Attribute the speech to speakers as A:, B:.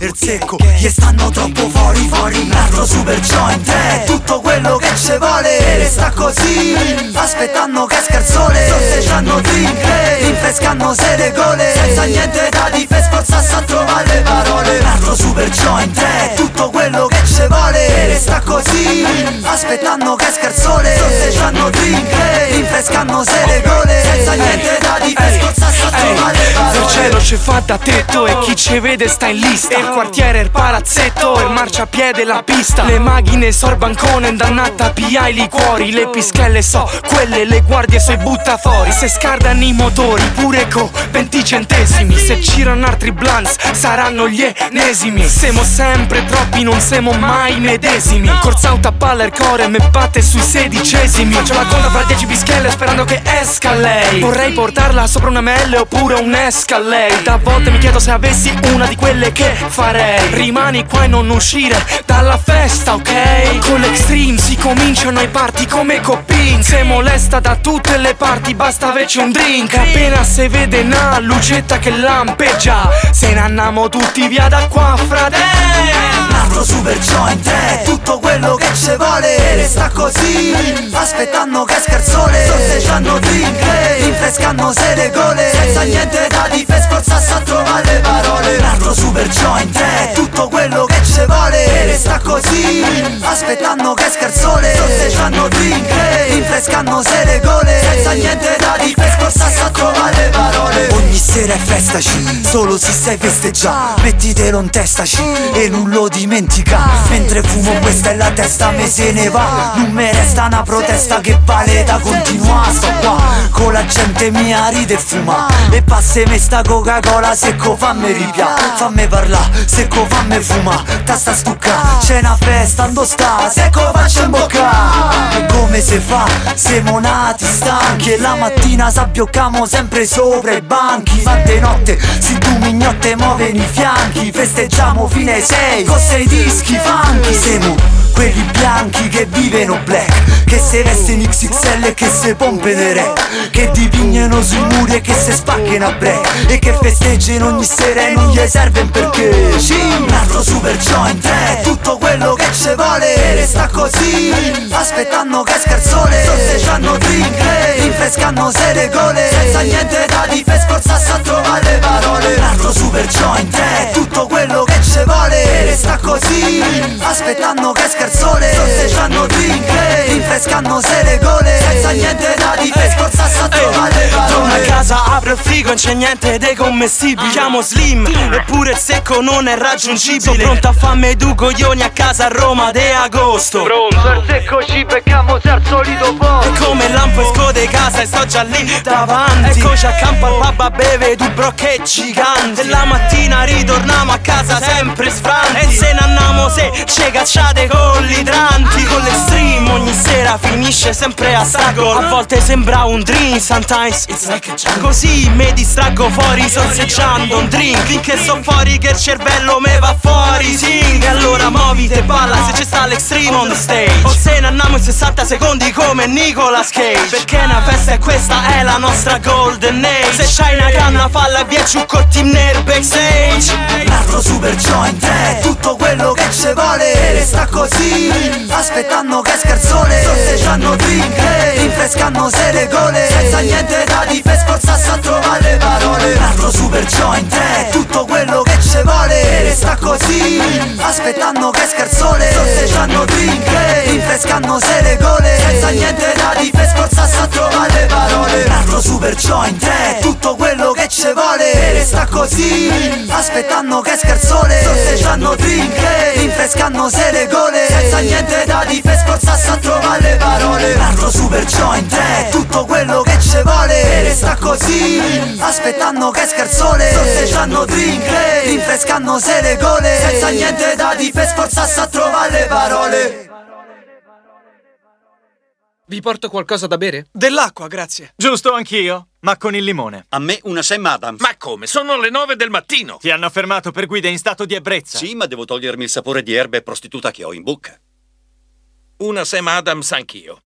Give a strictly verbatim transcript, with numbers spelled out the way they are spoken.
A: il secco, gli stanno troppo fuori fuori. Un altro super joint è tutto quello che ci vuole. E sta così, aspettando che esca il sole. Sorteggiando drink, rinfrescando se le gole. Senza niente da difesa, sforzarsi a trovare le parole. Un altro super joint è tutto quello che ci vuole. E sta così, aspettando che esca il sole. Sorteggiando drink, rinfrescando se le gole. Senza niente da difesa, sforzarsi a trovare le parole.
B: Il cielo ci fa da tetto e chi ci vede sta in lista. Il quartiere è il palazzetto e il marciapiede la pista. Le macchine sorbancone, dannata pia i liquori. Le pischelle so, quelle le guardie se butta fuori. Se scardano i motori pure co venti centesimi. Se girano altri blunts saranno gli enesimi. Siamo sempre troppi, non siamo mai medesimi. Corsa auto a palla il core me batte sui sedicesimi. Faccio la conta fra dieci pischelle sperando che esca lei. Vorrei portarla sopra una M L oppure un'esca lei. Da volte mi chiedo se avessi una di quelle che farei. Rimani qua e non uscire dalla festa, ok? Con l'extreme si cominciano i party come Copin. Se molesta da tutte le parti basta averci un drink. Appena se vede una lucetta che lampeggia se ne andiamo tutti via da qua, fratelli.
A: Un altro super joint è tutto quello che ci vuole. E sta così, aspettando che esca il sole. Sorteggiando drink, rinfrescando se le gole. Senza niente da difesa, sforzarsi a trovare le parole. Un altro super joint è tutto quello che ci vuole. E sta così, aspettando che esca il sole. Sorteggiando drink, rinfrescando se le gole. Senza niente da difesa, sforzarsi a trovare le parole. Ogni sera è festaci, solo se sai festeggiare. Mettitelo in testaci e non lo dimentica. Mentre fumo questa è la testa, me se ne va. Non me resta una protesta che vale da continuare. Sto qua con la gente mia ride e fuma. E passemi sta Coca-Cola secco, fammi ripia. Fammi parla, secco fammi fuma. Tasta stucca, c'è una festa, ando sta. Secco faccio in bocca. E come se fa? Siamo nati stanchi e la mattina s'abbiocchiamo sempre sopra i banchi. Ma de notte si tu mignotte muoven i fianchi. Festeggiamo fino ai sei, con sei dischi funky. Siamo quelli bianchi che vivono black, che se vestono X X L e che se pompano rap, che dipignano sui muri e che se spaccano a break, e che festeggiano ogni sera e non gli serve perché sì. Un altro super joint è tutto quello che ci vuole. E sta così, aspettando che esca il sole. Sorteggiando drink, rinfrescando se le gole. Senza niente da difesa, sforzarsi a trovare le parole. Un altro super joint è tutto quello che ci vuole. E sta così, aspettando che esca il sole. Sorteggiando drink, rinfrescando se le gole. Senza niente da difesa, sforzarsi a trovare le parole.
B: Torno a casa, apro il frigo, non c'è niente dei commestibili. Chiamo Slim, eppure il secco non è raggiungibile. Sono pronto a farmi due coglioni a casa a Roma de agosto.
C: Pronto, al secco ci becchiamo se al solito posto.
B: E come lampo esco di casa e sto già lì davanti. Eccoci a campo al pub a beve due brocche giganti. E la mattina ritorniamo a casa sempre sfranti. E se ne andiamo se ci cacciate con l'idranti. Con l'extreme ogni sera finisce sempre a struggle. A volte sembra un dream, sometimes it's like a jungle. Così mi distraggo fuori sorseggiando un drink. Finché so fuori che il cervello me va fuori, sì. E allora muovite balla se ci sta l'extreme on the stage. O se ne andiamo in sessanta secondi come Nicolas Cage. Perché una festa è questa, è la nostra golden age. Se c'hai una canna falla via ciuccotti nel backstage.
A: Un altro super joint è tutto quello che ci vuole. E sta così, aspettando che esca il sole. Sorteggiando drink, rinfrescando se le gole. Senza niente da difesa, sforzarsi a trovare le parole. Un altro super joint è tutto quello che ci vuole. E sta così, aspettando che esca il sole. Sorteggiando drink, rinfrescando se le gole. Senza niente da difesa, sforzarsi a trovare le parole. Un altro super joint è tutto quello che ci vuole. E sta così, aspettando che esca il sole. Sorteggiando drink, rinfrescando se le gole. Senza niente da difesa, sforzarsi a trovare le parole. Un altro super joint è tutto quello che ci vuole. E sta così, aspettando che esca il sole. Sorteggiando drink, rinfrescando se le gole. Senza niente da difesa, sforzarsi a trovare le parole.
D: Vi porto qualcosa da bere?
B: Dell'acqua, grazie.
E: Giusto, anch'io, ma con il limone.
F: A me una Sam Adams.
G: Ma come? Sono le nove del mattino.
E: Ti hanno fermato per guida in stato di ebbrezza.
F: Sì, ma devo togliermi il sapore di erba e prostituta che ho in bocca.
G: Una Sam Adams anch'io.